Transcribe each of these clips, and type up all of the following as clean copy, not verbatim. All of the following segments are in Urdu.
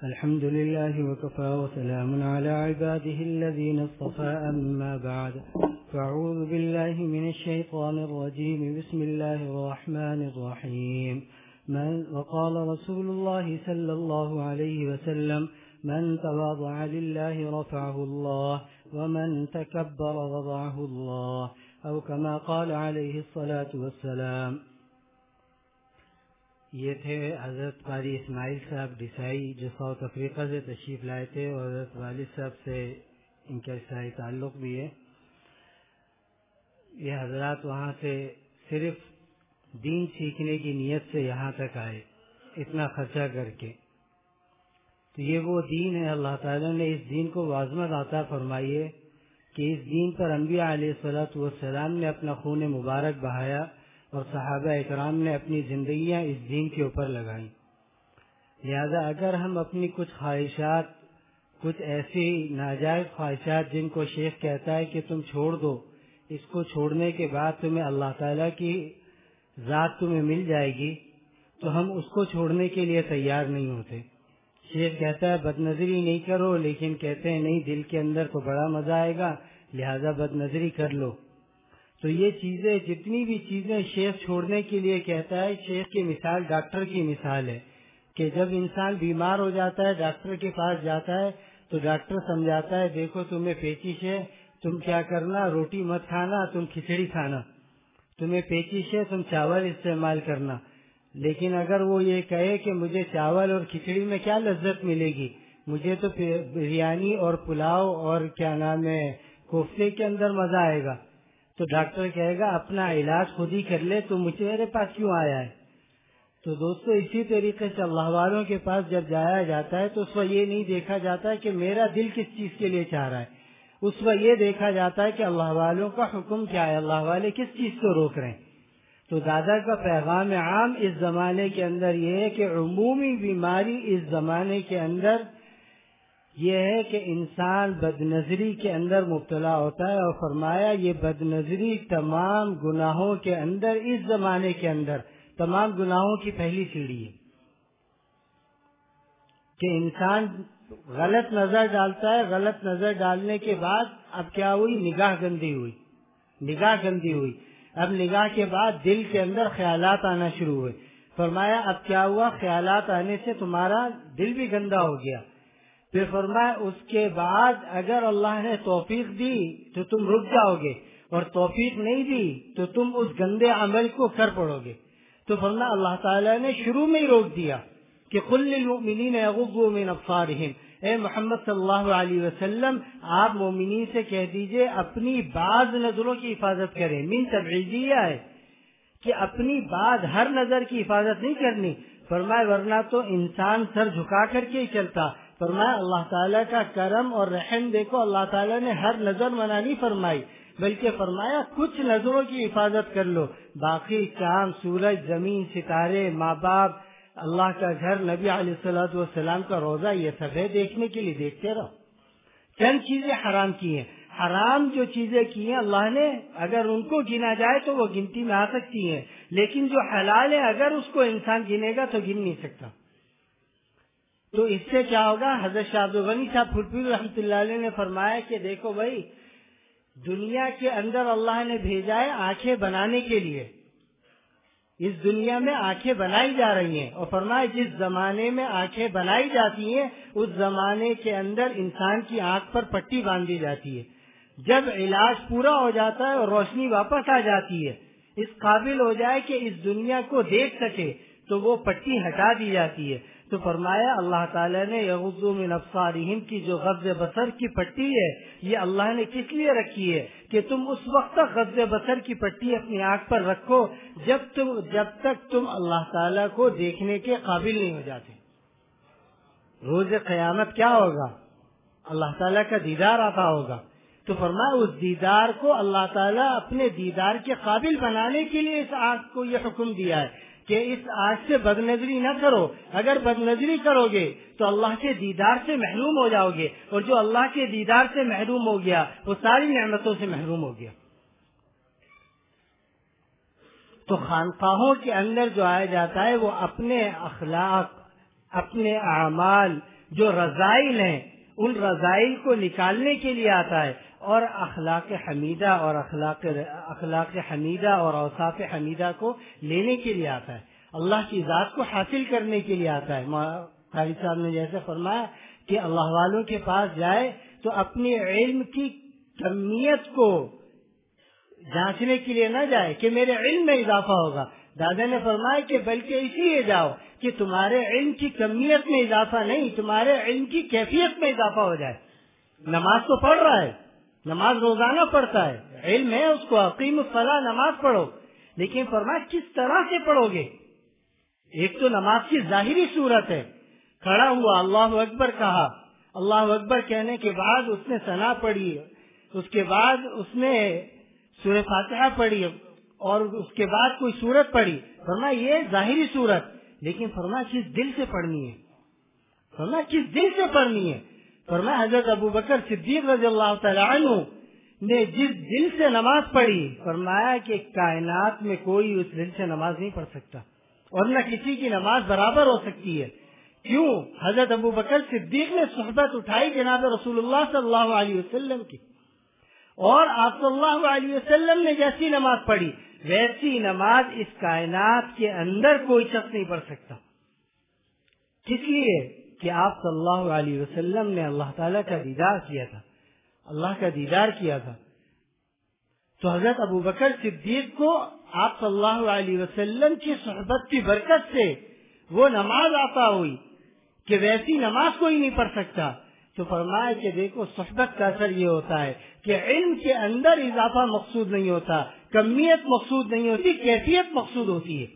الحمد لله وكفى وسلام على عباده الذين اصطفى أما بعد فأعوذ بالله من الشيطان الرجيم بسم الله الرحمن الرحيم وقال رسول الله صلى الله عليه وسلم من تواضع لله رفعه الله ومن تكبر وضعه الله أو كما قال عليه الصلاة والسلام. یہ تھے حضرت قاری اسماعیل صاحب ڈسائی جو ساؤتھ افریقہ سے تشریف لائے تھے اور حضرت والد صاحب سے ان کا عیسائی تعلق بھی ہے. یہ حضرات وہاں سے صرف دین سیکھنے کی نیت سے یہاں تک آئے اتنا خرچہ کر کے. تو یہ وہ دین ہے. اللہ تعالیٰ نے اس دین کو عظمت عطا فرمائی ہے کہ اس دین پر انبیاء علیہ الصلوۃ والسلام نے اپنا خون مبارک بہایا اور صحابہ اکرام نے اپنی زندگیاں اس دین کے اوپر لگائیں. لہذا اگر ہم اپنی کچھ خواہشات، کچھ ایسی ناجائز خواہشات جن کو شیخ کہتا ہے کہ تم چھوڑ دو، اس کو چھوڑنے کے بعد تمہیں اللہ تعالیٰ کی ذات تمہیں مل جائے گی، تو ہم اس کو چھوڑنے کے لیے تیار نہیں ہوتے. شیخ کہتا ہے بد نظری نہیں کرو، لیکن کہتے ہیں نہیں، دل کے اندر تو بڑا مزہ آئے گا، لہذا بد نظری کر لو. تو یہ چیزیں، جتنی بھی چیزیں شیخ چھوڑنے کے لیے کہتا ہے، شیخ کی مثال ڈاکٹر کی مثال ہے کہ جب انسان بیمار ہو جاتا ہے، ڈاکٹر کے پاس جاتا ہے تو ڈاکٹر سمجھاتا ہے دیکھو تمہیں پیچش ہے، تم کیا کرنا، روٹی مت کھانا، تم کھچڑی کھانا. تمہیں پیچش ہے، تم چاول استعمال کرنا. لیکن اگر وہ یہ کہے کہ مجھے چاول اور کھچڑی میں کیا لذت ملے گی، مجھے تو بریانی اور پلاؤ اور کیا نام ہے کوفتے کے اندر مزہ آئے گا، تو ڈاکٹر کہے گا اپنا علاج خود ہی کر لے، تو مجھے میرے پاس کیوں آیا ہے. تو دوستو اسی طریقے سے اللہ والوں کے پاس جب جایا جاتا ہے تو اس وقت یہ نہیں دیکھا جاتا ہے کہ میرا دل کس چیز کے لیے چاہ رہا ہے، اس وقت یہ دیکھا جاتا ہے کہ اللہ والوں کا حکم کیا ہے، اللہ والے کس چیز کو روک رہے ہیں. تو دادا کا پیغام عام اس زمانے کے اندر یہ ہے کہ عمومی بیماری اس زمانے کے اندر یہ ہے کہ انسان بد نظری کے اندر مبتلا ہوتا ہے، اور فرمایا یہ بد نظری تمام گناہوں کے اندر، اس زمانے کے اندر تمام گناہوں کی پہلی سیڑھی ہے. کہ انسان غلط نظر ڈالتا ہے، غلط نظر ڈالنے کے بعد اب کیا ہوئی، نگاہ گندی ہوئی، نگاہ گندی ہوئی. اب نگاہ کے بعد دل کے اندر خیالات آنا شروع ہوئے. فرمایا اب کیا ہوا، خیالات آنے سے تمہارا دل بھی گندا ہو گیا. پھر فرمایا اس کے بعد اگر اللہ نے توفیق دی تو تم رک جاؤ گے، اور توفیق نہیں دی تو تم اس گندے عمل کو کر پڑو گے. تو فرمایا اللہ تعالیٰ نے شروع میں ہی روک دیا کہ قل للمؤمنین یغضوا من ابصارہم، اے محمد صلی اللہ علیہ وسلم آپ مومنین سے کہہ دیجئے اپنی بعض نظروں کی حفاظت کریں. من تبعیضیہ ہے کہ اپنی بعض، ہر نظر کی حفاظت نہیں کرنی. فرمایا ورنہ تو انسان سر جھکا کر کے ہی چلتا. فرمایا اللہ تعالیٰ کا کرم اور رحم دیکھو، اللہ تعالیٰ نے ہر نظر منع نہیں فرمائی، بلکہ فرمایا کچھ نظروں کی حفاظت کر لو، باقی چاند، سورج، زمین، ستارے، ماں باپ، اللہ کا گھر، نبی علیہ الصلوۃ والسلام کا روزہ، یہ سب ہے دیکھنے کے لیے، دیکھتے رہو. چند چیزیں حرام کی ہیں، حرام جو چیزیں کی ہیں اللہ نے اگر ان کو گنا جائے تو وہ گنتی میں آ سکتی ہیں، لیکن جو حلال ہے اگر اس کو انسان گنے گا تو گن نہیں سکتا. تو اس سے کیا ہوگا، حضرت شاہ عبد الغنی صاحب پھلپوری رحمۃ اللہ علیہ نے فرمایا کہ دیکھو بھائی، دنیا کے اندر اللہ نے بھیجا ہے آنکھیں بنانے کے لیے. اس دنیا میں آنکھیں بنائی جا رہی ہیں، اور فرمایا جس زمانے میں آنکھیں بنائی جاتی ہیں اس زمانے کے اندر انسان کی آنکھ پر پٹی باندھی جاتی ہے. جب علاج پورا ہو جاتا ہے اور روشنی واپس آ جاتی ہے، اس قابل ہو جائے کہ اس دنیا کو دیکھ سکے، تو وہ پٹی ہٹا دی جاتی ہے. تو فرمایا اللہ تعالیٰ نے یغضوا من ابصارہم کی جو غض بصر کی پٹی ہے، یہ اللہ نے کس لیے رکھی ہے کہ تم اس وقت تک غض بصر کی پٹی اپنی آنکھ پر رکھو جب تک تم اللہ تعالیٰ کو دیکھنے کے قابل نہیں ہو جاتے. روز قیامت کیا ہوگا، اللہ تعالیٰ کا دیدار آتا ہوگا. تو فرمایا اس دیدار کو اللہ تعالیٰ اپنے دیدار کے قابل بنانے کے لیے اس آنکھ کو یہ حکم دیا ہے کہ اس آنکھ سے بد نظری نہ کرو. اگر بد نظری کرو گے تو اللہ کے دیدار سے محروم ہو جاؤ گے، اور جو اللہ کے دیدار سے محروم ہو گیا وہ ساری نعمتوں سے محروم ہو گیا. تو خانقاہوں کے اندر جو آیا جاتا ہے وہ اپنے اخلاق، اپنے اعمال جو رذائل ہیں ان رذائل کو نکالنے کے لیے آتا ہے، اور اخلاق حمیدہ اور اوصاف حمیدہ کو لینے کے لیے آتا ہے، اللہ کی ذات کو حاصل کرنے کے لیے آتا ہے۔ قاری صاحب نے جیسے فرمایا کہ اللہ والوں کے پاس جائے تو اپنے علم کی کمیت کو جانچنے کے لیے نہ جائے کہ میرے علم میں اضافہ ہوگا، دادا نے فرمایا کہ بلکہ اس لیے جاؤ کہ تمہارے علم کی کمیت میں اضافہ نہیں، تمہارے علم کی کیفیت میں اضافہ ہو جائے۔ نماز تو پڑھ رہا ہے، نماز روزانہ پڑھتا ہے، علم ہے اس کو، اقیم الصلاۃ، نماز پڑھو، لیکن فرمایا کس طرح سے پڑھو گے؟ ایک تو نماز کی ظاہری صورت ہے، کھڑا ہوا، اللہ اکبر کہا، اللہ اکبر کہنے کے بعد اس نے ثنا پڑھی، اس کے بعد اس نے سورہ فاتحہ پڑھی، اور اس کے بعد کوئی سورت پڑھی، فرمایا یہ ظاہری صورت، لیکن فرمایا کس دل سے پڑھنی ہے، فرمایا کس دل سے پڑھنی ہے؟ فرمایا حضرت ابوبکر صدیق رضی اللہ تعالی عنہ نے جس دل سے نماز پڑھی، فرمایا کہ کائنات میں کوئی اس دل سے نماز نہیں پڑھ سکتا، اور نہ کسی کی نماز برابر ہو سکتی ہے۔ کیوں؟ حضرت ابوبکر صدیق نے صحبت اٹھائی جناب رسول اللہ صلی اللہ علیہ وسلم کی، اور آپ صلی اللہ علیہ وسلم نے جیسی نماز پڑھی ویسی نماز اس کائنات کے اندر کوئی شخص نہیں پڑھ سکتا۔ کس لیے؟ کہ آپ صلی اللہ علیہ وسلم نے اللہ تعالیٰ کا دیدار کیا تھا، اللہ کا دیدار کیا تھا۔ تو حضرت ابوبکر صدیق کو آپ صلی اللہ علیہ وسلم کی صحبت کی برکت سے وہ نماز عطا ہوئی کہ ویسی نماز کوئی نہیں پڑھ سکتا۔ تو فرمایا کہ دیکھو صحبت کا اثر یہ ہوتا ہے کہ علم کے اندر اضافہ مقصود نہیں ہوتا، کمیت مقصود نہیں ہوتی، کیفیت مقصود ہوتی ہے۔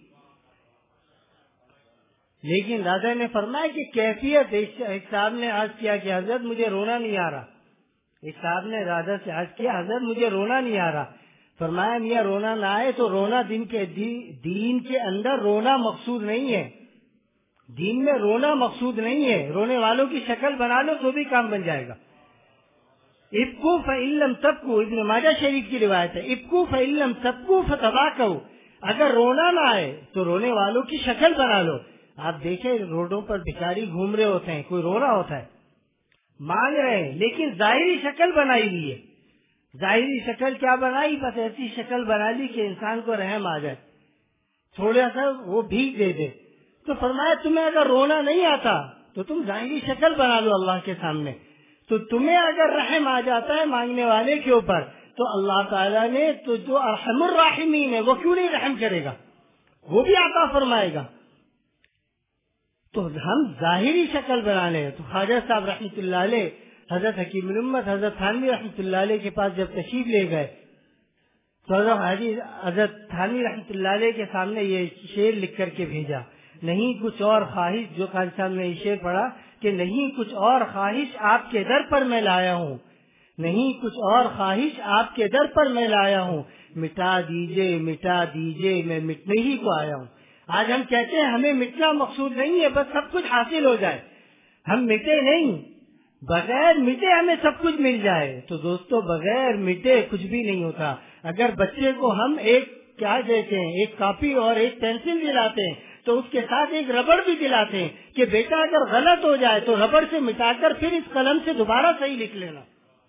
لیکن دادا نے فرمایا کہ کیفیت، ایک صاحب نے عرض کیا کہ حضرت مجھے رونا نہیں آ رہا، ایک صاحب نے دادا سے عرض کیا حضرت مجھے رونا نہیں آ رہا، فرمایا میاں رونا نہ آئے تو رونا دین کے اندر رونا مقصود نہیں ہے، دین میں رونا مقصود نہیں ہے، رونے والوں کی شکل بنا لو تو بھی کام بن جائے گا۔ ابکو فإن لم تبکو، ابن ماجہ شریف کی روایت ہے، ابکو فإن لم تبکو فتباکو، اگر رونا نہ آئے تو رونے والوں کی شکل بنا لو۔ آپ دیکھیں روڈوں پر بھکاری گھوم رہے ہوتے ہیں، کوئی رو رہا ہوتا ہے، مانگ رہے ہیں، لیکن ظاہری شکل بنائی ہوئی ہے۔ ظاہری شکل کیا بنائی؟ بس ایسی شکل بنا لی کہ انسان کو رحم آ جائے، تھوڑا سا وہ بھیگ دے دے۔ تو فرمایا تمہیں اگر رونا نہیں آتا تو تم ظاہری شکل بنا لو اللہ کے سامنے، تو تمہیں اگر رحم آ جاتا ہے مانگنے والے کے اوپر تو اللہ تعالیٰ نے تو جو ارحم الراحمین ہے وہ کیوں نہیں رحم کرے گا، وہ بھی عطا فرمائے گا۔ تو ہم ظاہری شکل بنا لیں۔ تو خواجہ صاحب رحمۃ اللہ علیہ حضرت حکیم الامت حضرت تھانوی رحمۃ اللہ علیہ کے پاس جب تشریف لے گئے تو حضرت تھانوی رحمۃ اللہ علیہ کے سامنے یہ شعر لکھ کر کے بھیجا، نہیں کچھ اور خواہش، جو خواجہ صاحب نے یہ شعر پڑھا کہ نہیں کچھ اور خواہش آپ کے در پر میں لایا ہوں، نہیں کچھ اور خواہش آپ کے در پر میں لایا ہوں، مٹا دیجئے میں مٹنے ہی کو آیا ہوں۔ آج ہم کہتے ہیں ہمیں مٹنا مقصود نہیں ہے، بس سب کچھ حاصل ہو جائے، ہم مٹے نہیں، بغیر مٹے ہمیں سب کچھ مل جائے۔ تو دوستو بغیر مٹے کچھ بھی نہیں ہوتا۔ اگر بچے کو ہم ایک کیا دیتے ہیں، ایک کاپی اور ایک پینسل دلاتے ہیں تو اس کے ساتھ ایک ربڑ بھی دلاتے ہیں کہ بیٹا اگر غلط ہو جائے تو ربڑ سے مٹا کر پھر اس قلم سے دوبارہ صحیح لکھ لینا۔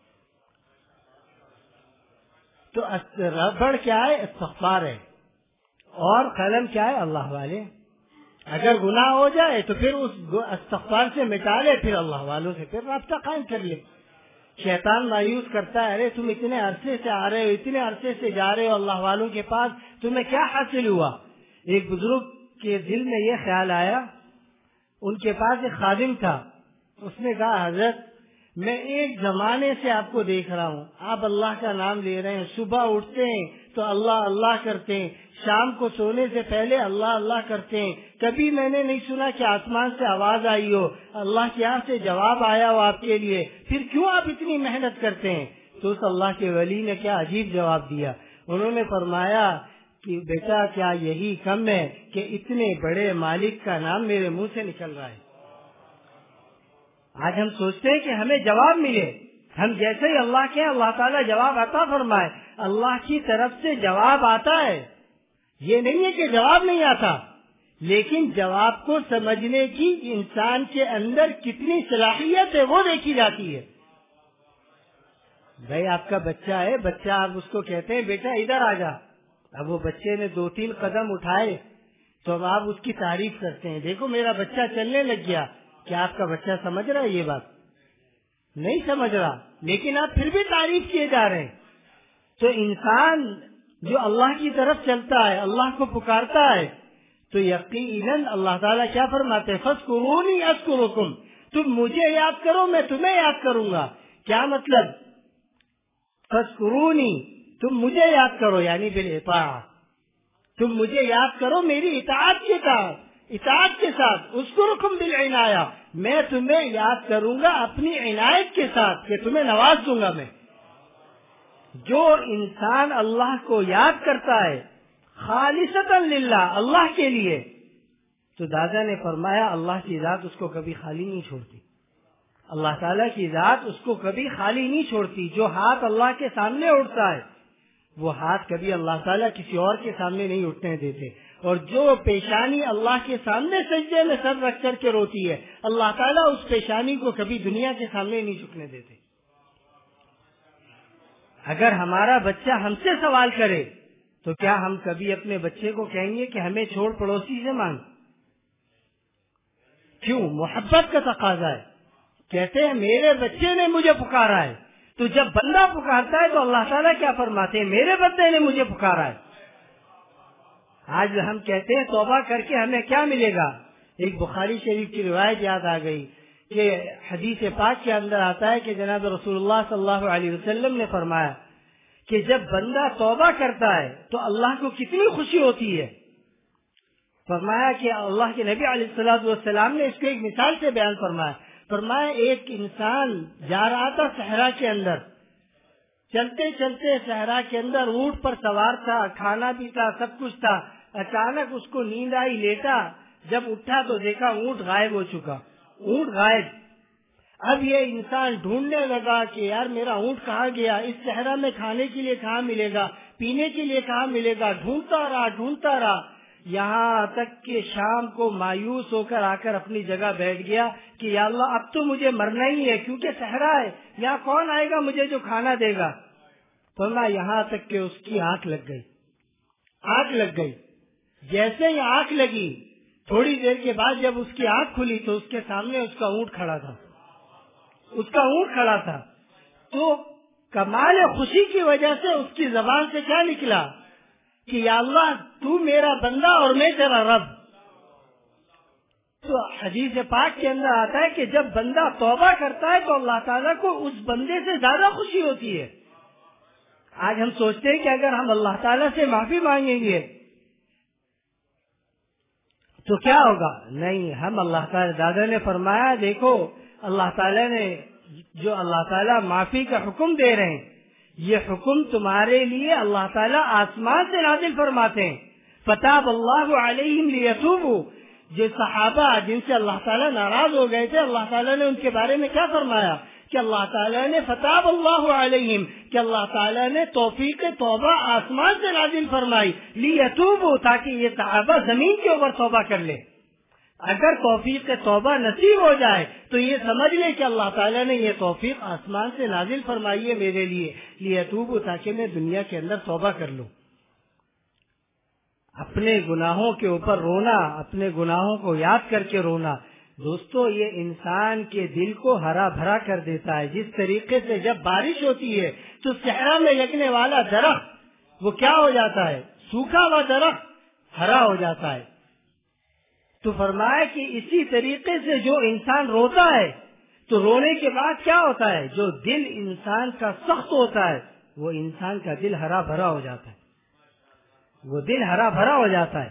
تو ربڑ کیا ہے؟ استغفار ہے، اور قلم کیا ہے؟ اللہ والے۔ اگر گناہ ہو جائے تو پھر اس استغفار سے مٹا لے، پھر اللہ والوں سے پھر رابطہ قائم کر لے۔ شیطان مایوس کرتا ہے، ارے تم اتنے عرصے سے آ رہے ہو، اتنے عرصے سے جا رہے ہو اللہ والوں کے پاس، تمہیں کیا حاصل ہوا؟ ایک بزرگ کے دل میں یہ خیال آیا، ان کے پاس ایک خادم تھا، اس نے کہا حضرت میں ایک زمانے سے آپ کو دیکھ رہا ہوں، آپ اللہ کا نام لے رہے ہیں، صبح اٹھتے ہیں تو اللہ اللہ کرتے ہیں، شام کو سونے سے پہلے اللہ اللہ کرتے ہیں، کبھی میں نے نہیں سنا کہ آسمان سے آواز آئی ہو، اللہ کے یہاں سے جواب آیا ہو آپ کے لیے، پھر کیوں آپ اتنی محنت کرتے ہیں؟ تو اس اللہ کے ولی نے کیا عجیب جواب دیا، انہوں نے فرمایا کہ بیٹا کیا یہی کم ہے کہ اتنے بڑے مالک کا نام میرے منہ سے نکل رہا ہے۔ آج ہم سوچتے ہیں کہ ہمیں جواب ملے، ہم جیسے ہی اللہ کے اللہ تعالیٰ جواب عطا فرمائے، اللہ کی طرف سے جواب آتا ہے، یہ نہیں ہے کہ جواب نہیں آتا، لیکن جواب کو سمجھنے کی انسان کے اندر کتنی صلاحیت ہے وہ دیکھی جاتی ہے. بھائی آپ کا بچہ ہے، بچہ آپ اس کو کہتے ہیں بیٹا ادھر آ جا، اب وہ بچے نے 2-3 قدم اٹھائے تو اب آپ اس کی تعریف کرتے ہیں، دیکھو میرا بچہ چلنے لگ گیا. کیا آپ کا بچہ سمجھ رہا ہے یہ بات؟ نہیں سمجھ رہا، لیکن آپ پھر بھی تعریف کیے جا رہے ہیں. تو انسان جو اللہ کی طرف چلتا ہے، اللہ کو پکارتا ہے، تو یقیناً اللہ تعالیٰ کیا فرماتے ہیں؟ فَاذْكُرُونِي أَذْكُرُكُمْ، تم مجھے یاد کرو میں تمہیں یاد کروں گا. کیا مطلب؟ فَاذْكُرُونِي، تم مجھے یاد کرو یعنی بالإطاعة، تم مجھے یاد کرو میری اطاعت کے ساتھ، اذکرکم بالعنایہ، میں تمہیں یاد کروں گا اپنی عنایت کے ساتھ کہ تمہیں نواز دوں گا میں. جو انسان اللہ کو یاد کرتا ہے خالصتاً للہ، اللہ کے لیے، تو دادا نے فرمایا اللہ کی ذات اس کو کبھی خالی نہیں چھوڑتی. اللہ تعالیٰ کی ذات اس کو کبھی خالی نہیں چھوڑتی. جو ہاتھ اللہ کے سامنے اٹھتا ہے وہ ہاتھ کبھی اللہ تعالیٰ کسی اور کے سامنے نہیں اٹھنے دیتے. اور جو پیشانی اللہ کے سامنے سجدے میں سر رکھ کر کے روتی ہے، اللہ تعالیٰ اس پیشانی کو کبھی دنیا کے سامنے نہیں جھکنے دیتے. اگر ہمارا بچہ ہم سے سوال کرے تو کیا ہم کبھی اپنے بچے کو کہیں گے کہ ہمیں چھوڑ پڑوسی سے مانگ؟ کیوں؟ محبت کا تقاضا ہے. کہتے ہیں میرے بچے نے مجھے پکارا ہے. تو جب بندہ پکارتا ہے تو اللہ تعالیٰ کیا فرماتے ہیں؟ میرے بندے نے مجھے پکارا ہے. آج ہم کہتے ہیں توبہ کر کے ہمیں کیا ملے گا؟ ایک بخاری شریف کی روایت یاد آ گئی کہ حدیث پاک کے اندر آتا ہے کہ جناب رسول اللہ صلی اللہ علیہ وسلم نے فرمایا کہ جب بندہ توبہ کرتا ہے تو اللہ کو کتنی خوشی ہوتی ہے. فرمایا کہ اللہ کے نبی علیہ الصلوۃ والسلام نے اس کو ایک مثال سے بیان فرمایا ایک انسان جا رہا تھا صحرا کے اندر، چلتے چلتے صحرا کے اندر اونٹ پر سوار تھا، کھانا بھی تھا، سب کچھ تھا. اچانک اس کو نیند آئی، لیٹا، جب اٹھا تو دیکھا اونٹ غائب ہو چکا، اونٹ غائب. اب یہ انسان ڈھونڈنے لگا کہ یار میرا اونٹ کہاں گیا، اس صحرا میں کھانے کے لیے کہاں ملے گا، پینے کے لیے کہاں ملے گا. ڈھونڈتا رہا یہاں تک کہ شام کو مایوس ہو کر آ کر اپنی جگہ بیٹھ گیا کہ یا اللہ اب تو مجھے مرنا ہی ہے، کیونکہ صحرا ہے، یہاں کون آئے گا مجھے جو کھانا دے گا. فرمایا یہاں تک کہ اس کی آنکھ لگ گئی. جیسے ہی آنکھ لگی تھوڑی دیر کے بعد جب اس کی آنکھ کھلی تو اس کے سامنے اس کا اونٹ کھڑا تھا. تو کمال خوشی کی وجہ سے اس کی زبان سے کیا نکلا کہ یا اللہ تو میرا بندہ اور میں تیرا رب. تو حدیث پاک کے اندر آتا ہے کہ جب بندہ توبہ کرتا ہے تو اللہ تعالیٰ کو اس بندے سے زیادہ خوشی ہوتی ہے. آج ہم سوچتے ہیں کہ اگر ہم اللہ تعالیٰ سے معافی مانگیں گے تو کیا ہوگا؟ نہیں، ہم اللہ تعالیٰ، دادا نے فرمایا دیکھو اللہ تعالیٰ نے جو اللہ تعالیٰ معافی کا حکم دے رہے ہیں، یہ حکم تمہارے لیے اللہ تعالیٰ آسمان سے نازل فرماتے ہیں. فتاب اللہ علیہم لیتوبوا، جو صحابہ جن سے اللہ تعالیٰ ناراض ہو گئے تھے، اللہ تعالیٰ نے ان کے بارے میں کیا فرمایا کہ اللہ تعالیٰ نے فتاب اللہ علیہم، کہ اللہ تعالیٰ نے توفیق توبہ آسمان سے نازل فرمائی لیتوبوا، تاکہ یہ صحابہ زمین کے اوپر توبہ کر لے. اگر توفیق توبہ نصیب ہو جائے تو یہ سمجھ لے کہ اللہ تعالیٰ نے یہ توفیق آسمان سے نازل فرمائی ہے میرے لیے لیتوبوا، تاکہ میں دنیا کے اندر توبہ کر لوں. اپنے گناہوں کے اوپر رونا، اپنے گناہوں کو یاد کر کے رونا، دوستو یہ انسان کے دل کو ہرا بھرا کر دیتا ہے. جس طریقے سے جب بارش ہوتی ہے تو صحرا میں لگنے والا درخت وہ کیا ہو جاتا ہے؟ سوکھا ہوا درخت ہرا ہو جاتا ہے. تو فرمایا کہ اسی طریقے سے جو انسان روتا ہے تو رونے کے بعد کیا ہوتا ہے؟ جو دل انسان کا سخت ہوتا ہے وہ انسان کا دل ہرا بھرا ہو جاتا ہے.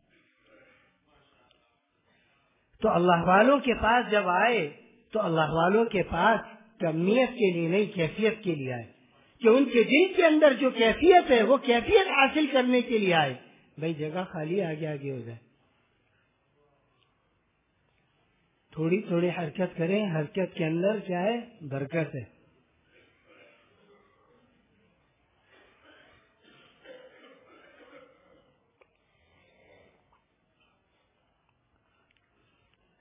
تو اللہ والوں کے پاس جب آئے تو اللہ والوں کے پاس کمیت کے لیے نہیں، کیفیت کے لیے آئے، کہ ان کے دل کے اندر جو کیفیت ہے وہ کیفیت حاصل کرنے کے لیے آئے. بھائی جگہ خالی آگے ہو جائے، تھوڑی تھوڑی حرکت کریں، حرکت کے اندر کیا ہے؟ برکت ہے.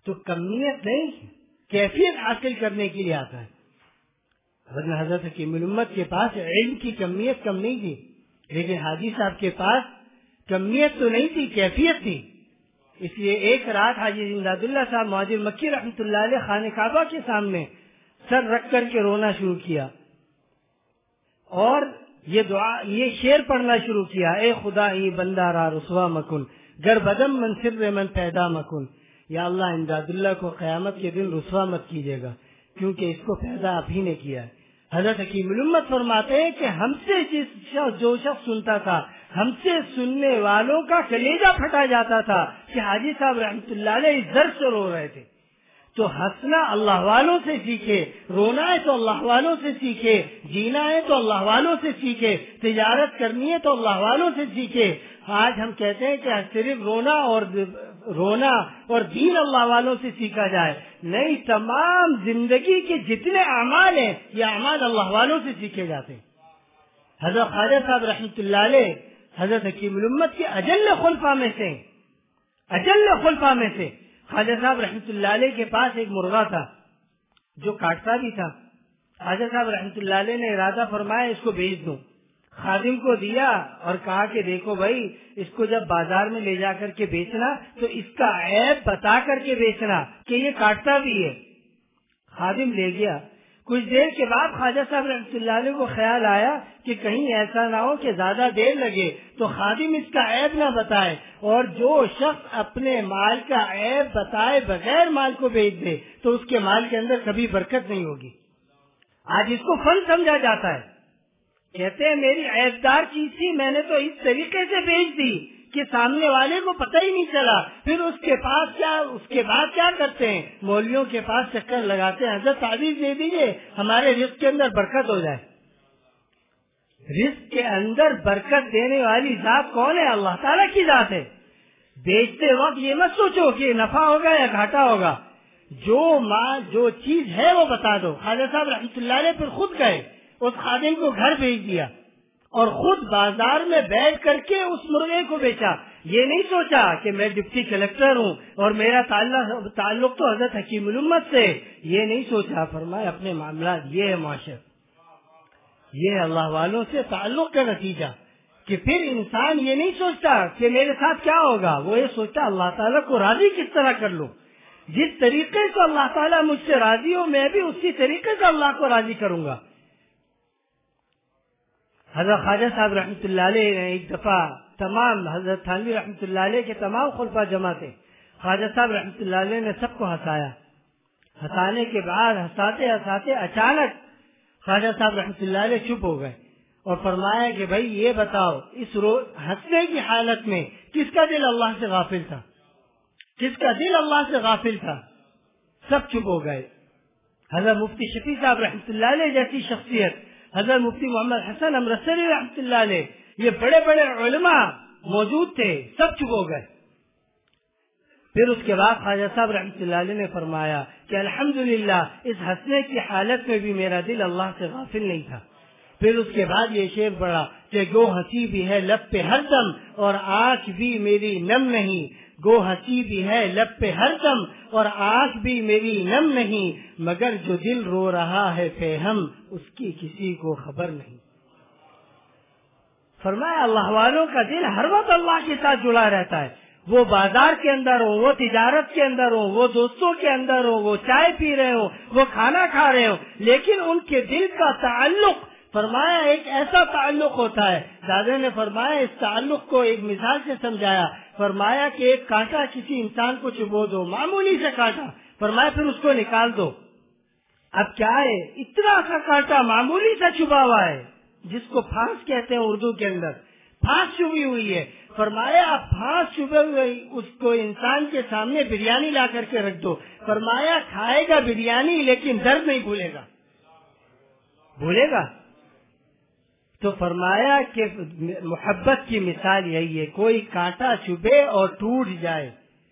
تو کمیت نہیں کیفیت حاصل کرنے کے لیے آتا ہے. حضرت حکیم الامت کے پاس علم کی کمیت کم نہیں تھی، لیکن حاجی صاحب کے پاس کمیت تو نہیں تھی، کیفیت تھی. اس لیے ایک رات حاجی امداد اللہ صاحب مہاجر مکی رحمۃ اللہ علیہ خانہ کعبہ کے سامنے سر رکھ کر کے رونا شروع کیا اور یہ شعر پڑھنا شروع کیا: اے خدا ای بندہ را رسوا مکن، گر بدم من سر من پیدا مکن. یا اللہ امداد اللہ کو قیامت کے دن رسوا مت کیجیے گا، کیونکہ اس کو پیدا آپ ہی نے کیا ہے. حضرت حکیم الامت فرماتے ہیں کہ ہم سے جو شخص سنتا تھا، ہم سے سننے والوں کا کلیجہ پھٹا جاتا تھا کہ حاجی صاحب رحمۃ اللہ علیہ اس درد سے رو رہے تھے. تو ہنسنا اللہ والوں سے سیکھے، رونا ہے تو اللہ والوں سے سیکھے، جینا ہے تو اللہ والوں سے سیکھے، تجارت کرنی ہے تو اللہ والوں سے سیکھے. آج ہم کہتے ہیں کہ صرف رونا اور دین اللہ والوں سے سیکھا جائے. نہیں، تمام زندگی کے جتنے اعمال ہیں یہ اعمال اللہ والوں سے سیکھے جاتے ہیں. حضرت خواجہ صاحب رحمۃ اللہ علیہ حضرت حکیم الامت کے اجل خلفاء میں سے خواجہ صاحب رحمۃ اللہ علیہ کے پاس ایک مرغا تھا جو کاٹتا بھی تھا. خواجہ صاحب رحمۃ اللہ علیہ نے ارادہ فرمایا اس کو بیچ دوں. خادم کو دیا اور کہا کہ دیکھو بھائی، اس کو جب بازار میں لے جا کر کے بیچنا تو اس کا عیب بتا کر کے بیچنا کہ یہ کاٹتا بھی ہے. خادم لے گیا. کچھ دیر کے بعد خواجہ صاحب رحمۃ اللہ علیہ کو خیال آیا کہ کہیں ایسا نہ ہو کہ زیادہ دیر لگے تو خادم اس کا عیب نہ بتائے، اور جو شخص اپنے مال کا عیب بتائے بغیر مال کو بیچ دے تو اس کے مال کے اندر کبھی برکت نہیں ہوگی. آج اس کو فن سمجھا جاتا ہے. کہتے ہیں میری عیبدار چیز تھی، میں نے تو اس طریقے سے بیچ دی کہ سامنے والے کو پتہ ہی نہیں چلا. پھر اس کے بعد کیا کرتے ہیں؟ مولویوں کے پاس چکر لگاتے ہیں، حضرت تعویذ دے دیجیے ہمارے رزق کے اندر برکت ہو جائے. رزق کے اندر برکت دینے والی ذات کون ہے؟ اللہ تعالیٰ کی ذات ہے. بیچتے وقت یہ مت سوچو کہ نفع ہوگا یا گھاٹا ہوگا، جو چیز ہے وہ بتا دو. خواجہ صاحب رحمۃ اللہ علیہ پھر خود گئے، اس خادم کو گھر بھیج دیا اور خود بازار میں بیٹھ کر کے اس مرغے کو بیچا. یہ نہیں سوچا کہ میں ڈپٹی کلیکٹر ہوں اور میرا تعلق تو حضرت حکیم الامت سے، یہ نہیں سوچا. فرمایا اپنے معاملات یہ ہے معاشر، یہ اللہ والوں سے تعلق کا نتیجہ. کہ پھر انسان یہ نہیں سوچتا کہ میرے ساتھ کیا ہوگا، وہ یہ سوچتا اللہ تعالیٰ کو راضی کس طرح کر لوں. جس طریقے سے اللہ تعالیٰ مجھ سے راضی ہو میں بھی اسی طریقے سے اللہ کو راضی کروں گا. حضرت خواجہ صاحب رحمۃ اللہ علیہ نے ایک دفعہ تمام حضرت تھانوی رحمۃ اللہ علیہ کے تمام خلفاء جمع تھے. خواجہ صاحب رحمۃ اللہ علیہ نے سب کو ہنسایا. ہنسانے کے بعد ہنساتے اچانک خواجہ صاحب رحمۃ اللہ علیہ چپ ہو گئے اور فرمایا کہ بھائی یہ بتاؤ اس روز ہنسنے کی حالت میں کس کا دل اللہ سے غافل تھا؟ کس کا دل اللہ سے غافل تھا؟ سب چپ ہو گئے. حضرت مفتی شفیع صاحب رحمۃ اللہ علیہ جیسی شخصیت، حضرت مفتی محمد حسن امرتسری رحمۃ اللہ علیہ، یہ بڑے بڑے علماء موجود تھے، سب چپ ہو گئے. پھر اس کے بعد خواجہ صاحب رحمۃ اللہ علیہ نے فرمایا کہ الحمدللہ اس ہنسنے کی حالت میں بھی میرا دل اللہ سے غافل نہیں تھا. پھر اس کے بعد یہ شعر پڑھا کہ گو ہنسی بھی ہے لب پہ ہر دم اور آنکھ بھی میری نم نہیں. گو ہنسی بھی ہے لب پہ ہر دم اور آنکھ بھی میری نم نہیں، مگر جو دل رو رہا ہے فہم اس کی کسی کو خبر نہیں. فرمایا اللہ والوں کا دل ہر وقت اللہ کے ساتھ جڑا رہتا ہے. وہ بازار کے اندر ہو، وہ تجارت کے اندر ہو، وہ دوستوں کے اندر ہو، وہ چائے پی رہے ہو، وہ کھانا کھا رہے ہو، لیکن ان کے دل کا تعلق فرمایا ایک ایسا تعلق ہوتا ہے. دادا نے فرمایا اس تعلق کو ایک مثال سے سمجھایا. فرمایا کہ ایک کانٹا کسی انسان کو چبو دو، معمولی سے کانٹا، فرمایا پھر اس کو نکال دو. اب کیا ہے، اتنا سا کانٹا معمولی سا چھپا ہوا ہے جس کو پھانس کہتے ہیں اردو کے اندر، پھانس چھپی ہوئی ہے. فرمایا اب پھانس چھپے ہوئے اس کو انسان کے سامنے بریانی لا کر کے رکھ دو. فرمایا کھائے گا بریانی لیکن درد نہیں بھولے گا. تو فرمایا کہ محبت کی مثال یہی ہے، کوئی کانٹا چبھے اور ٹوٹ جائے،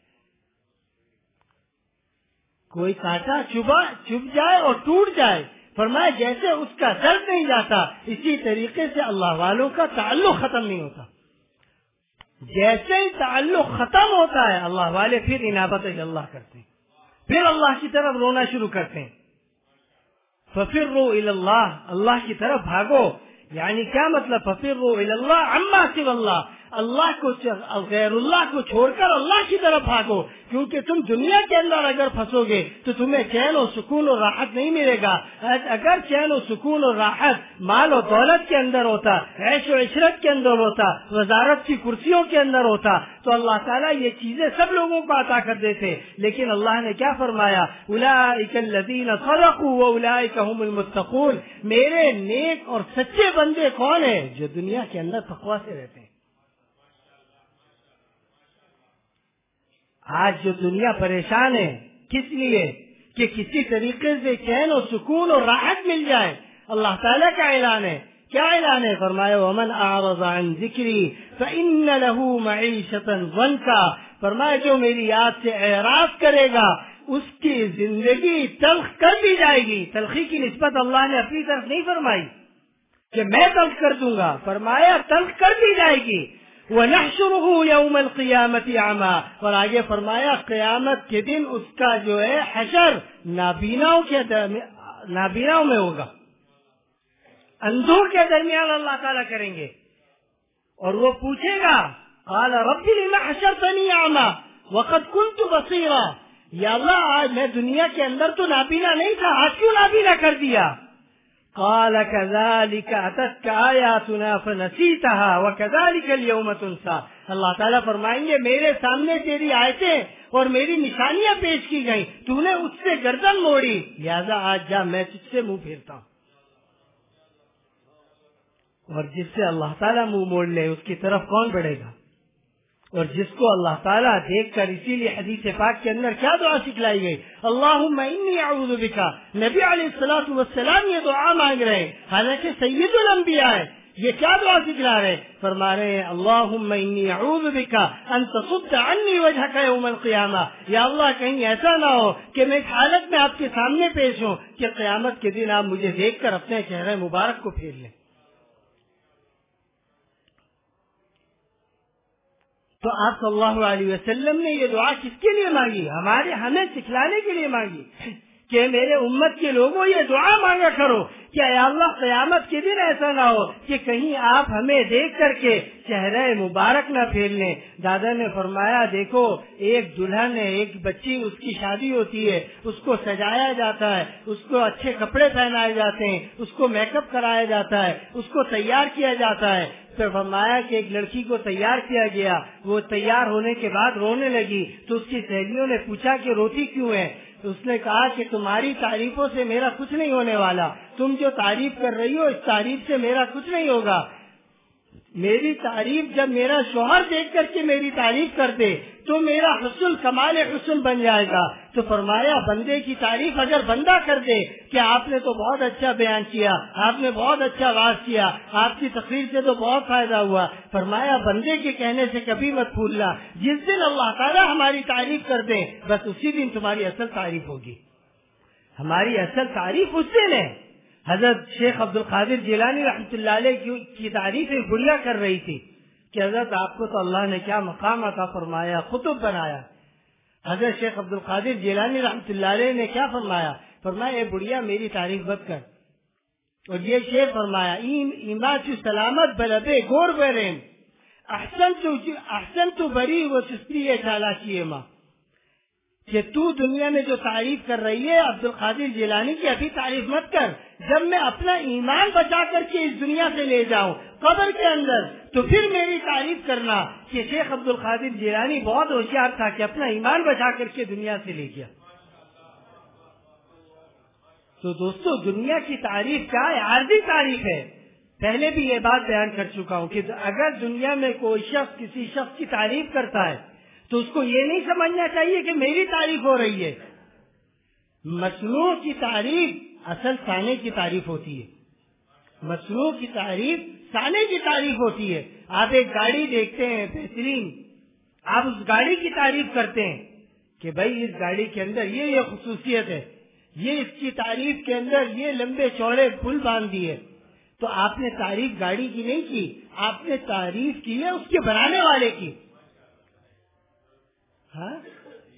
کوئی کانٹا چبھ جائے اور ٹوٹ جائے. فرمایا جیسے اس کا درد نہیں جاتا اسی طریقے سے اللہ والوں کا تعلق ختم نہیں ہوتا. جیسے ہی تعلق ختم ہوتا ہے اللہ والے پھر انابت اللہ کرتے ہیں. پھر اللہ کی طرف رونا شروع کرتے ہیں. ففروا الی اللہ, اللہ کی طرف بھاگو. یعنی کیا مطلب؟ ففروا الی اللہ عما سوى اللہ, اللہ کو غیر اللہ کو چھوڑ کر اللہ کی طرف بھاگو, کیونکہ تم دنیا کے اندر اگر پھنسو گے تو تمہیں چین و سکون و راحت نہیں ملے گا. اگر چین و سکون و راحت مال و دولت کے اندر ہوتا, عیش و عشرت کے اندر ہوتا, وزارت کی کرسیوں کے اندر ہوتا, تو اللہ تعالیٰ یہ چیزیں سب لوگوں کو عطا کر دیتے. لیکن اللہ نے کیا فرمایا؟ اولئک الذین صدقوا واولئک هم المتقون. میرے نیک اور سچے بندے کون ہیں؟ جو دنیا کے اندر تقوی سے رہتے ہیں. آج جو دنیا پریشان ہے, کس لیے؟ کہ کسی طریقے سے چین و سکون اور راحت مل جائے. اللہ تعالیٰ کا اعلان ہے. کیا اعلان ہے؟ فرمایا ومن اعرض عن ذکری فإن له معیشۃ ضنکا. فرمایا جو میری یاد سے اعراض کرے گا اس کی زندگی تلخ کر دی جائے گی. تلخی کی نسبت اللہ نے اپنی طرف نہیں فرمائی کہ میں تلخ کر دوں گا, فرمایا تلخ کر دی جائے گی. وَنَحْشُرُهُ يَوْمَ الْقِيَامَةِ أَعْمَى. اور آگے فرمایا قیامت کے دن اس کا جو ہے حشر نابیناؤں میں ہوگا, اندھوں کے درمیان اللہ تعالیٰ کریں گے. اور وہ پوچھے گا قال رب لم حشرتنی اعمی وقد كنت بصیرا. یا اللہ آج میں دنیا کے اندر تو نابینا نہیں تھا, آج کیوں نابینا کر دیا؟ قال كذلك اتتك آیاتنا فنسیتها وكذلك اليوم تنسى. اللہ تعالیٰ فرمائیں گے میرے سامنے تیری آیتیں اور میری نشانیاں پیش کی گئیں, تو نے اس سے گردن موڑی, لہذا آج جا میں تجھ سے منہ پھیرتا ہوں. اور جس سے اللہ تعالیٰ منہ موڑ لے اس کی طرف کون بڑھے گا؟ اور جس کو اللہ تعالیٰ دیکھ کر, اسی لیے حدیث پاک کے اندر کیا دعا سکھلائی گئی؟ اللہم انی اعوذ بکا. نبی علیہ الصلوۃ والسلام یہ دعا مانگ رہے ہیں, حالانکہ سید الانبیاء ہے. یہ کیا دعا سکھلا رہے ہیں؟ فرما رہے ہیں اللہم انی اعوذ بکا ان تصد عنی وجہک یوم القیامہ. یا اللہ کہیں ایسا نہ ہو کہ میں اس حالت میں آپ کے سامنے پیش ہوں کہ قیامت کے دن آپ مجھے دیکھ کر اپنے چہرے مبارک کو پھیر لیں. تو آپ صلی اللہ علیہ وسلم نے یہ دعا کس کے لیے مانگی؟ ہمیں سکھلانے کے لیے مانگی کہ میرے امت کے لوگوں یہ دعا مانگا کرو کہ اے اللہ قیامت کے دن ایسا نہ ہو کہ کہیں آپ ہمیں دیکھ کر کے چہرہ مبارک نہ پھیر لیں. دادا نے فرمایا دیکھو ایک دلہن ہے, ایک بچی, اس کی شادی ہوتی ہے, اس کو سجایا جاتا ہے, اس کو اچھے کپڑے پہنائے جاتے ہیں, اس کو میک اپ کرایا جاتا ہے, اس کو تیار کیا جاتا ہے. پھر فرمایا کہ ایک لڑکی کو تیار کیا گیا, وہ تیار ہونے کے بعد رونے لگی تو اس کی سہیلیوں نے پوچھا کہ روتی کیوں ہے؟ اس نے کہا کہ تمہاری تعریفوں سے میرا کچھ نہیں ہونے والا, تم جو تعریف کر رہی ہو اس تعریف سے میرا کچھ نہیں ہوگا. میری تعریف جب میرا شوہر دیکھ کر کے میری تعریف کر دے تو میرا حسن کمال حسن بن جائے گا. تو فرمایا بندے کی تعریف اگر بندہ کر دے کہ آپ نے تو بہت اچھا بیان کیا, آپ نے بہت اچھا واز کیا, آپ کی تقریر سے تو بہت فائدہ ہوا, فرمایا بندے کے کہنے سے کبھی مت بھولنا. جس دن اللہ تعالیٰ ہماری تعریف کر دیں بس اسی دن تمہاری اصل تعریف ہوگی. ہماری اصل تعریف اس دن ہے. حضرت شیخ عبد القادر جیلانی رحمۃ اللہ علیہ کی تعریف ایک بڑھیا کر رہی تھی کہ حضرت آپ کو تو اللہ نے کیا مقام عطا فرمایا, قطب بنایا. حضرت شیخ عبد القادر جیلانی رحمۃ اللہ علیہ نے کیا فرمایا؟ فرمایا اے بڑھیا میری تعریف مت کر. اور یہ شعر فرمایا ایما چو سلامت بلبے گور برین احسن تو بری وہ سستی ہے چالاکی ماں. کہ تو دنیا میں جو تعریف کر رہی ہے عبد القادر جیلانی کی ابھی تعریف مت کر, جب میں اپنا ایمان بچا کر کے اس دنیا سے لے جاؤں قبر کے اندر تو پھر میری تعریف کرنا کہ شیخ عبد القادر جیلانی بہت ہوشیار تھا کہ اپنا ایمان بچا کر کے دنیا سے لے گیا. تو دوستو دنیا کی تعریف کیا ہے؟ عارضی تعریف ہے. پہلے بھی یہ بات بیان کر چکا ہوں کہ اگر دنیا میں کوئی شخص کسی شخص کی تعریف کرتا ہے تو اس کو یہ نہیں سمجھنا چاہیے کہ میری تعریف ہو رہی ہے. مصنوع کی تعریف اصل سانے کی تعریف ہوتی ہے. مصنوع کی تعریف سانے کی تعریف ہوتی ہے. آپ ایک گاڑی دیکھتے ہیں بہترین, آپ اس گاڑی کی تعریف کرتے ہیں کہ بھائی اس گاڑی کے اندر یہ خصوصیت ہے, یہ اس کی تعریف کے اندر یہ لمبے چوڑے پل باندھ دیے. تو آپ نے تعریف گاڑی کی نہیں کی, آپ نے تعریف کی ہے اس کے بنانے والے کی. ہاں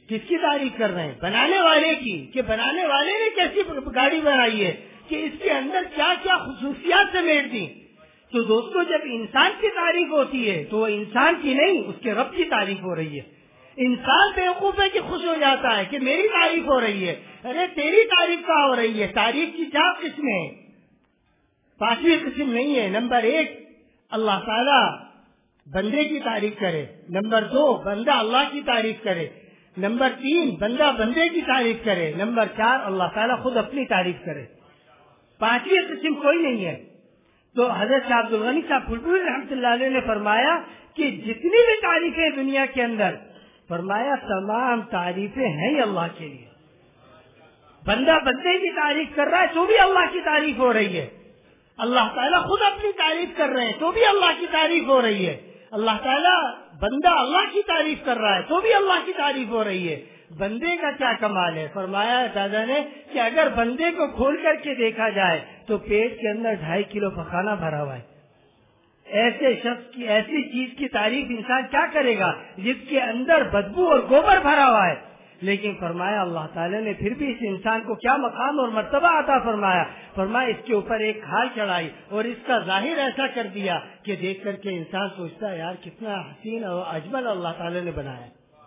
کس کی تعریف کر رہے ہیں؟ بنانے والے کی، کہ بنانے والے نے کیسی گاڑی بنائی ہے، کہ اس کے اندر کیا کیا خصوصیات سمیٹ دی۔ تو دوستو جب انسان کی تعریف ہوتی ہے تو وہ انسان کی نہیں، اس کے رب کی تعریف ہو رہی ہے۔ انسان بیوقوف ہے کہ خوش ہو جاتا ہے کہ میری تعریف ہو رہی ہے، ارے تیری تعریف کہاں ہو رہی ہے؟ تعریف کی 4 قسمیں ہیں، 5ویں قسم نہیں ہے۔ نمبر 1 اللہ تعالی بندے کی تعریف کرے، نمبر 2 بندہ اللہ کی تعریف کرے، نمبر 3 بندہ بندے کی تعریف کرے، نمبر 4 اللہ تعالیٰ خود اپنی تعریف کرے۔ 5ویں قسم کوئی نہیں ہے۔ تو حضرت شاہ عبد الغنی صاحب پھلپوری رحمۃ اللہ علیہ نے فرمایا کہ جتنی بھی تعریفیں دنیا کے اندر، فرمایا تمام تعریفیں ہیں اللہ کے لیے۔ بندہ بندے کی تعریف کر رہا ہے تو بھی اللہ کی تعریف ہو رہی ہے، اللہ تعالیٰ خود اپنی تعریف کر رہے ہیں تو بھی اللہ کی تعریف ہو رہی ہے، اللہ تعالیٰ بندہ اللہ کی تعریف کر رہا ہے تو بھی اللہ کی تعریف ہو رہی ہے۔ بندے کا کیا کمال ہے؟ فرمایا دادا نے کہ اگر بندے کو کھول کر کے دیکھا جائے تو پیٹ کے اندر 2.5 کلو پخانا بھرا ہوا ہے۔ ایسے شخص کی، ایسی چیز کی تعریف انسان کیا کرے گا جس کے اندر بدبو اور گوبر بھرا ہوا ہے؟ لیکن فرمایا اللہ تعالیٰ نے پھر بھی اس انسان کو کیا مقام اور مرتبہ عطا فرمایا، فرمایا اس کے اوپر ایک کھال چڑھائی اور اس کا ظاہر ایسا کر دیا کہ دیکھ کر کے انسان سوچتا ہے یار کتنا حسین اور اجمل اللہ تعالیٰ نے بنایا۔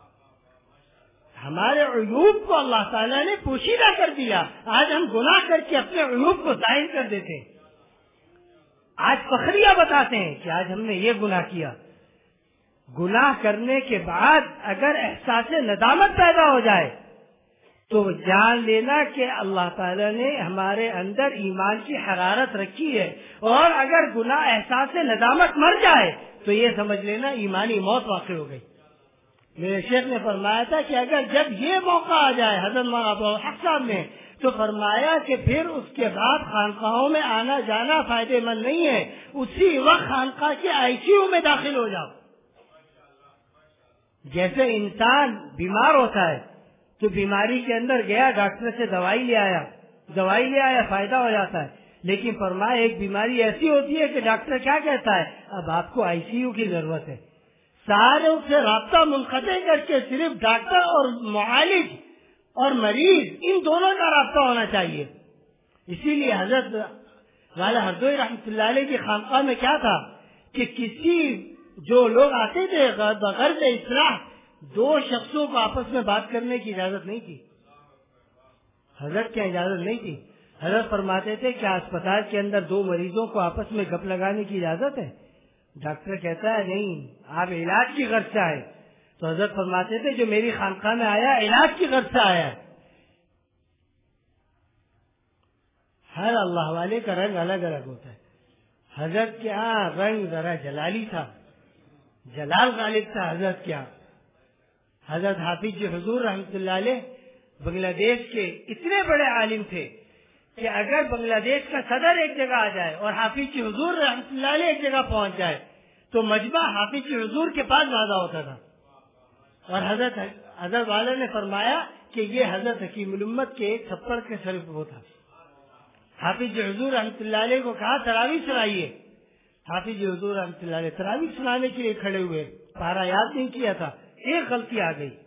ہمارے عیوب کو اللہ تعالیٰ نے پوشیدہ کر دیا، آج ہم گناہ کر کے اپنے عیوب کو ظاہر کر دیتے ہیں، آج فخریہ بتاتے ہیں کہ آج ہم نے یہ گناہ کیا۔ گناہ کرنے کے بعد اگر احساس ندامت پیدا ہو جائے تو جان لینا کہ اللہ تعالیٰ نے ہمارے اندر ایمان کی حرارت رکھی ہے، اور اگر گناہ احساس ندامت مر جائے تو یہ سمجھ لینا ایمانی موت واقع ہو گئی۔ میرے شیخ نے فرمایا تھا کہ اگر جب یہ موقع آ جائے حضرت مولانا عبدالحق صاحب نے، تو فرمایا کہ پھر اس کے بعد خانقاہوں میں آنا جانا فائدے مند نہیں ہے، اسی وقت خانقاہ کے ICU میں داخل ہو جاؤ۔ جیسے انسان بیمار ہوتا ہے تو بیماری کے اندر گیا، ڈاکٹر سے دوائی لے آیا فائدہ ہو جاتا ہے، لیکن فرمایا ایک بیماری ایسی ہوتی ہے کہ ڈاکٹر کیا کہتا ہے، اب آپ کو ICU کی ضرورت ہے، سارے سے رابطہ منقطع کر کے صرف ڈاکٹر اور معالج اور مریض ان دونوں کا رابطہ ہونا چاہیے۔ اسی لیے حضرت والا ہردوئی رحمۃ اللہ علیہ کی خانقاہ میں کیا تھا کہ کسی جو لوگ آتے تھے بغرض اصلاح، 2 شخصوں کو آپس میں بات کرنے کی اجازت نہیں تھی، حضرت کی اجازت نہیں تھی۔ حضرت فرماتے تھے کہ اسپتال کے اندر 2 مریضوں کو آپس میں گپ لگانے کی اجازت ہے؟ ڈاکٹر کہتا ہے نہیں، آپ علاج کی غرض سے آئے۔ تو حضرت فرماتے تھے جو میری خانقاہ میں آیا علاج کی غرض سے آیا ہے۔ ہر اللہ والے کا رنگ الگ الگ ہوتا ہے، حضرت کے ہاں رنگ ذرا جلالی تھا، جلال غالب تھا حضرت کیا۔ حضرت حافظ جی حضور رحمۃ اللہ علیہ بنگلہ دیش کے اتنے بڑے عالم تھے کہ اگر بنگلہ دیش کا صدر ایک جگہ آ جائے اور حافظ جی حضور رحمۃ اللہ علیہ ایک جگہ پہنچ جائے تو مجمع حافظ جی حضور کے پاس زیادہ ہوتا تھا۔ اور حضرت والا نے فرمایا کہ یہ حضرت حکیم الامت کے ایک تھپڑ کے صرف وہ تھا۔ حافظ جی حضور رحمۃ اللہ علیہ کو کہا تراویح سنائیے، حافظ جی حضور رحمۃ اللہ علیہ تراویح سنانے کے لیے کھڑے ہوئے، پارا یاد نہیں کیا تھا، ایک غلطی آ گئی،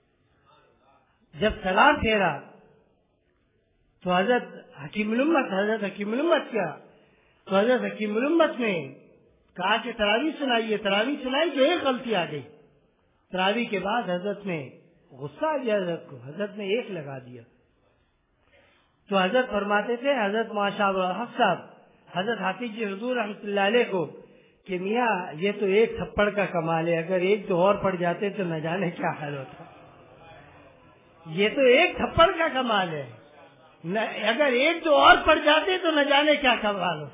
جب سلام پھیرا تو حضرت حکیم الامت کیا، تو حضرت حکیم الامت نے کہا کہ تراویح سنائی، جو ایک غلطی آ گئی۔ تراویح کے بعد حضرت نے غصہ آ گیا، حضرت کو، حضرت نے ایک لگا دیا۔ تو حضرت فرماتے تھے حضرت ماشاء اللہ صاحب حضرت حافظ جی حضور رحمۃ اللہ علیہ کو کہ میاں یہ تو ایک تھپڑ کا کمال ہے، اگر ایک دو اور پڑ جاتے تو نہ جانے کیا حال ہوتا، یہ تو ایک تھپڑ کا کمال ہے، اگر ایک دو اور پڑ جاتے تو نہ جانے کیا کمال ہوتا۔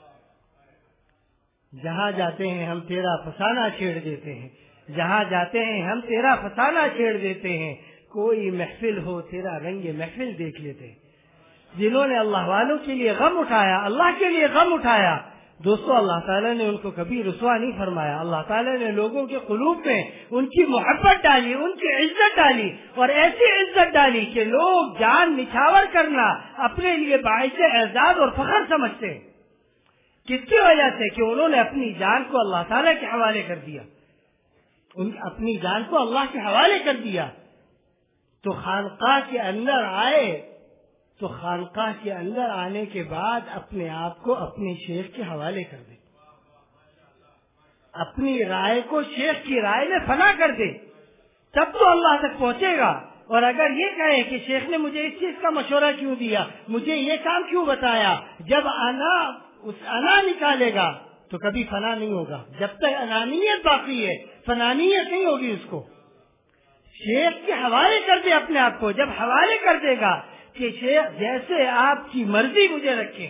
جہاں جاتے ہیں ہم تیرا فسانہ چھیڑ دیتے ہیں، جہاں جاتے ہیں ہم تیرا فسانہ چھیڑ دیتے ہیں، کوئی محفل ہو تیرا رنگ محفل دیکھ لیتے ہیں۔ جنہوں نے اللہ والوں کے لیے غم اٹھایا، اللہ کے لیے غم اٹھایا، دوستو اللہ تعالیٰ نے ان کو کبھی رسوا نہیں فرمایا۔ اللہ تعالیٰ نے لوگوں کے قلوب میں ان کی محبت ڈالی، ان کی عزت ڈالی، اور ایسی عزت ڈالی کہ لوگ جان نچھاور کرنا اپنے لیے باعث اعزاز اور فخر سمجھتے ہیں۔ کس کی وجہ سے؟ کہ انہوں نے اپنی جان کو اللہ تعالیٰ کے حوالے کر دیا، اپنی جان کو اللہ کے حوالے کر دیا۔ تو خانقاہ کے اندر آئے تو خانقاہ کے اندر آنے کے بعد اپنے آپ کو اپنے شیخ کے حوالے کر دے، اپنی رائے کو شیخ کی رائے میں فنا کر دے، تب تو اللہ تک پہنچے گا۔ اور اگر یہ کہے کہ شیخ نے مجھے اس چیز کا مشورہ کیوں دیا، مجھے یہ کام کیوں بتایا، جب انا نکالے گا تو کبھی فنا نہیں ہوگا۔ جب تک انانیت باقی ہے فنانیت نہیں ہوگی اس کو۔ شیخ کے حوالے کر دے اپنے آپ کو، جب حوالے کر دے گا کہ شیخ جیسے آپ کی مرضی مجھے رکھے۔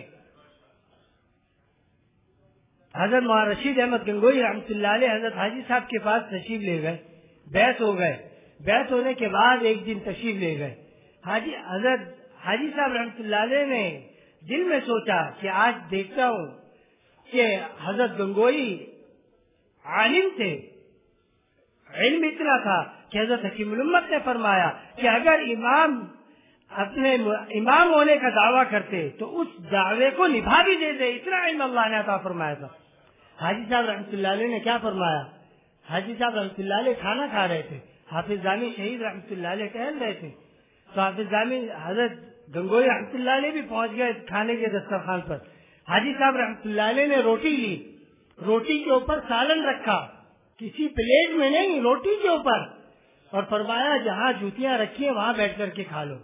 حضرت مولانا رشید احمد گنگوئی رحمۃ اللہ علیہ حضرت حاجی صاحب کے پاس تشریف لے گئے، بیعت ہو گئے، بیعت ہونے کے بعد ایک دن تشریف لے گئے۔ حضرت حاجی صاحب رحمۃ اللہ علیہ نے دل میں سوچا کہ آج دیکھتا ہوں کہ حضرت گنگوئی عالم تھے، علم اتنا تھا کہ حضرت حکیم الامت نے فرمایا کہ اگر امام اپنے امام ہونے کا دعویٰ کرتے تو اس دعوے کو نبھا بھی دے دے، اتنا علم اللہ نے عطا فرمایا تھا۔ حاجی صاحب رحمۃ اللہ علیہ نے کیا فرمایا؟ حاجی صاحب رحمۃ اللہ علیہ کھانا کھا رہے تھے، حافظ جامی شہید رحمۃ اللہ علیہ ٹہل رہے تھے، تو حافظ جامی حضرت گنگوئی رحمۃ اللہ علیہ بھی پہنچ گئے کھانے کے دسترخوان پر۔ حاجی صاحب رحمۃ اللہ علیہ نے روٹی لی، روٹی کے اوپر سالن رکھا، کسی پلیٹ میں نہیں، روٹی کے اوپر، اور فرمایا جہاں جوتیاں رکھی ہیں وہاں بیٹھ کر کے کھا لو۔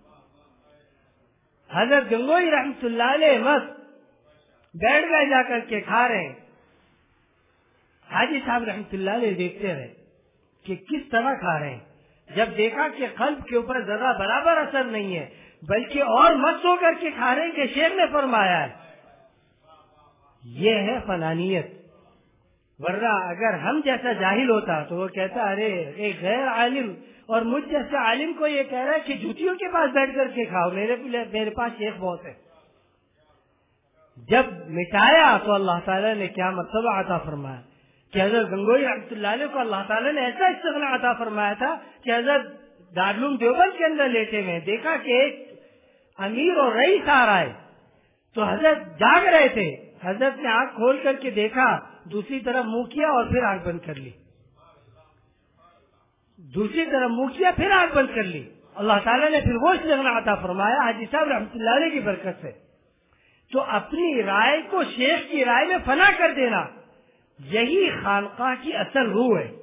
حضرت گنگوئی رحمۃ اللہ علیہ مست بیٹھ گئے، جا کر کے کھا رہے ہیں۔ حاجی صاحب رحمۃ اللہ علیہ دیکھتے رہے کہ کس طرح کھا رہے ہیں۔ جب دیکھا کہ قلب کے اوپر ذرا برابر اثر نہیں ہے بلکہ اور مست ہو کر کے کھا رہے ہیں کہ شیخ نے فرمایا ہے، یہ ہے فنانیت۔ ورنہ اگر ہم جیسا جاہل ہوتا تو وہ کہتا ارے ایک غیر عالم اور مجھ جیسے عالم کو یہ کہہ رہا ہے کہ جوتیوں کے پاس بیٹھ کر کے کھاؤ، میرے پاس شیخ بہت ہے۔ جب مٹایا تو اللہ تعالیٰ نے کیا مرتبہ عطا فرمایا کہ حضرت گنگوئی رحمۃ اللہ علیہ کو اللہ تعالیٰ نے ایسا استغنا عطا فرمایا تھا کہ حضرت دارالعلوم دیوبند کے اندر لیٹے ہوئے دیکھا کہ ایک امیر اور رئیس آ رہا ہے، تو حضرت جاگ رہے تھے، حضرت نے آنکھ کھول کر کے دیکھا، دوسری طرف منہ کیا اور پھر آنکھ بند کر لی، دوسری طرف منہ کیا پھر آنکھ بند کر لی۔ اللہ تعالیٰ نے پھر وہ استغنا عطا فرمایا حاجی صاحب رحمۃ اللہ علیہ کی برکت سے۔ تو اپنی رائے کو شیخ کی رائے میں فنا کر دینا، یہی خانقاہ کی اصل روح ہے،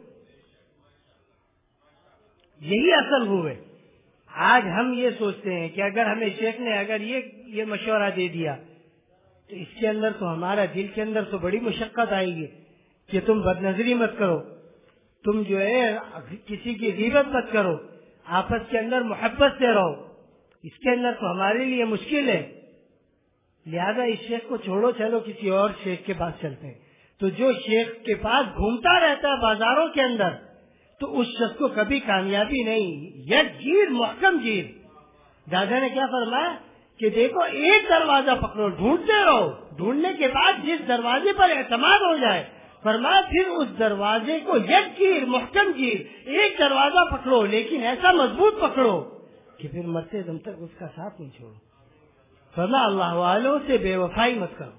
یہی اصل روح ہے۔ آج ہم یہ سوچتے ہیں کہ اگر ہمیں شیخ نے اگر یہ مشورہ دے دیا تو اس کے اندر تو ہمارا دل کے اندر تو بڑی مشقت آئے گی کہ تم بد نظری مت کرو، تم جو ہے کسی کی غیبت مت کرو، آپس کے اندر محبت سے رہو، اس کے اندر تو ہمارے لیے مشکل ہے، لہذا اس شیخ کو چھوڑو، چلو کسی اور شیخ کے پاس چلتے ہیں۔ تو جو شیخ کے پاس گھومتا رہتا ہے بازاروں کے اندر تو اس شخص کو کبھی کامیابی نہیں، یک گیر محکم گیر۔ دادا نے کیا فرمایا کہ دیکھو ایک دروازہ پکڑو، ڈھونڈتے رہو، ڈھونڈنے کے بعد جس دروازے پر اعتماد ہو جائے فرمایا پھر اس دروازے کو یک گیر محکم گیر، ایک دروازہ پکڑو لیکن ایسا مضبوط پکڑو کہ پھر مرتے دم تک اس کا ساتھ نہیں چھوڑو۔ فرمایا اللہ والوں سے بے وفائی مت کرو،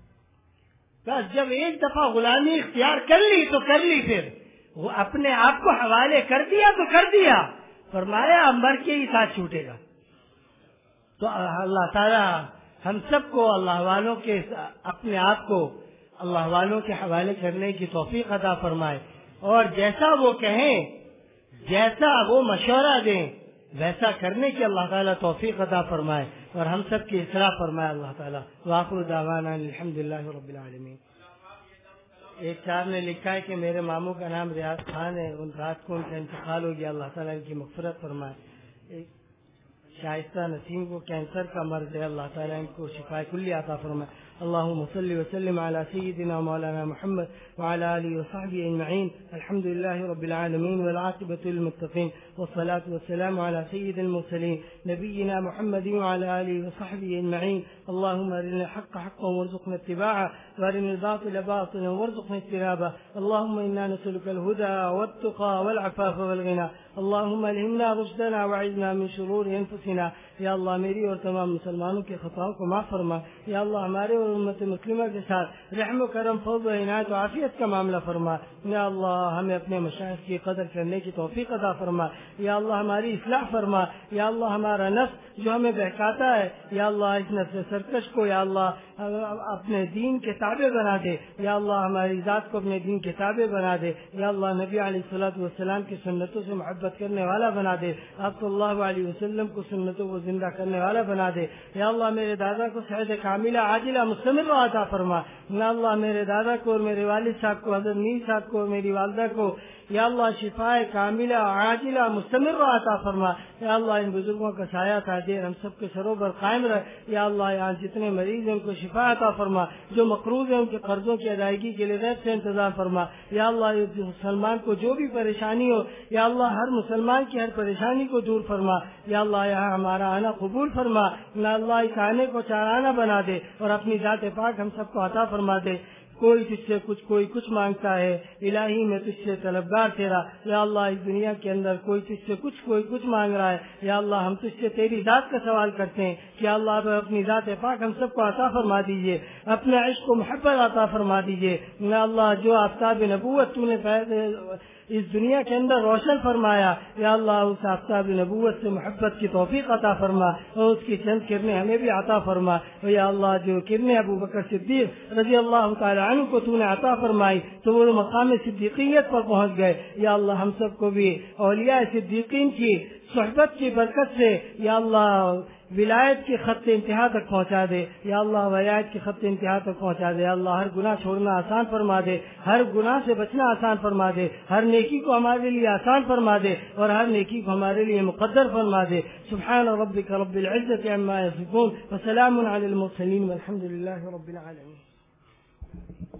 بس جب ایک دفعہ غلامی اختیار کر لی تو کر لی، پھر وہ اپنے آپ کو حوالے کر دیا تو کر دیا، فرمایا مر کے ہی ساتھ چھوٹے گا۔ تو اللہ تعالیٰ ہم سب کو اللہ والوں کے اپنے آپ کو اللہ والوں کے حوالے کرنے کی توفیق عطا فرمائے، اور جیسا وہ کہیں، جیسا وہ مشورہ دیں ویسا کرنے کی اللہ تعالیٰ توفیق عطا فرمائے اور ہم سب کی اصلاح فرمائے اللہ تعالیٰ۔ وآخر دعوانا الحمدللہ رب العالمین۔ ایک صاحب نے لکھا ہے کہ میرے ماموں کا نام ریاض خان ہے، ان رات کو ان کا انتقال ہو گیا، اللہ تعالیٰ ان کی مغفرت فرمائے۔ ایک شائستہ نسیم کو کینسر کا مرض ہے، اللہ تعالیٰ ان کو شفا کلی عطا فرمائے۔ اللهم صل وسلم على سيدنا مولانا محمد وعلى آله وصحبه أجمعين، الحمد لله رب العالمين والعاقبة للمتقين، والصلاة والسلام على سيد المرسلين نبينا محمد وعلى آله وصحبه أجمعين. اللهم أرنا الحق حقا وارزقنا اتباعه، وأرنا الباطل باطلا وارزقنا اجتنابه. اللهم إنا نسألك الهدى والتقى والعفاف والغنى. اللهم الهمنا رشدنا وعذنا من شرور انفسنا. یا اللہ میری اور تمام مسلمانوں کے خطاؤں کو معاف فرما، یا اللہ ہمارے اور امت مسلمہ کے ساتھ رحم و کرم، فضل و عنایت و عافیت کا معاملہ فرما۔ یا اللہ ہمیں اپنے مشائخ کی قدر کرنے کی توفیق عطا فرما۔ یا اللہ ہماری اصلاح فرما۔ یا اللہ ہمارا نفس جو ہمیں بہکاتا ہے، یا اللہ اس نفس سرکش کو یا اللہ اپنے دین کے تابع بنا دے۔ یا اللہ ہماری ذات کو اپنے دین کے تابع بنا دے۔ یا اللہ نبی علیہ الصلوۃ والسلام کی سنتوں سے محبت کرنے والا بنا دے۔ آپ صلی اللہ علیہ وسلم کو سنتوں کو زندہ کرنے والا بنا دے۔ یا اللہ میرے دادا کو صحت کاملہ عاجلہ مستمر عطا فرما۔ یا اللہ میرے دادا کو اور میرے والد صاحب کو، حضرت میر صاحب کو اور میری والدہ کو یا اللہ شفاء کاملہ عاجلہ مستمر عطا فرما۔ یا اللہ ان بزرگوں کا سایہ تاجر ہم سب کے سروں پر قائم رہ۔ یا اللہ یہاں جتنے مریض ہیں ان کو شفا عطا فرما، جو مقروض ہیں ان کے قرضوں کی ادائیگی کے لیے غیب سے انتظام فرما۔ یا اللہ مسلمان کو جو بھی پریشانی ہو، یا اللہ ہر مسلمان کی ہر پریشانی کو دور فرما۔ یا اللہ یہاں ہمارا آنا قبول فرما۔ یا اللہ اس آنے کو چارانہ بنا دے اور اپنی ذات پاک ہم سب کو عطا فرما دے۔ کوئی تجھ سے کچھ، کوئی کچھ مانگتا ہے، الہی میں تجھ سے طلبگار تیرا۔ یا اللہ اس دنیا کے اندر کوئی تجھ سے کچھ، کوئی کچھ مانگ رہا ہے، یا اللہ ہم تجھ سے تیری ذات کا سوال کرتے ہیں کہ اللہ آپ اپنی ذات پاک ہم سب کو عطا فرما دیجئے، اپنے عشق و محبت عطا فرما دیجئے۔ یا اللہ جو آفتاب نبوت تو نے اس دنیا کے اندر روشن فرمایا، یا اللہ اس آفتاب نبوت سے محبت کی توفیق عطا فرما اور اس کی چند کرنیں ہمیں بھی عطا فرما۔ یا اللہ جو کرنیں ابو بکر صدیق رضی اللہ تعالی عنہ کو تو نے عطا فرمائی تو وہ مقام صدیقیت پر پہنچ گئے۔ یا اللہ ہم سب کو بھی اولیاء صدیقین کی صحبت کی برکت سے یا اللہ ولایت کے خط انتہا تک پہنچا دے۔ یا اللہ ولایت کے خط انتہا تک پہنچا دے۔ یا اللہ ہر گناہ چھوڑنا آسان فرما دے، ہر گناہ سے بچنا آسان فرما دے، ہر نیکی کو ہمارے لیے آسان فرما دے اور ہر نیکی کو ہمارے لیے مقدر فرما دے۔ سبحان ربک رب العزة عما یصفون وسلام علی المرسلین والحمد للہ رب العالمین۔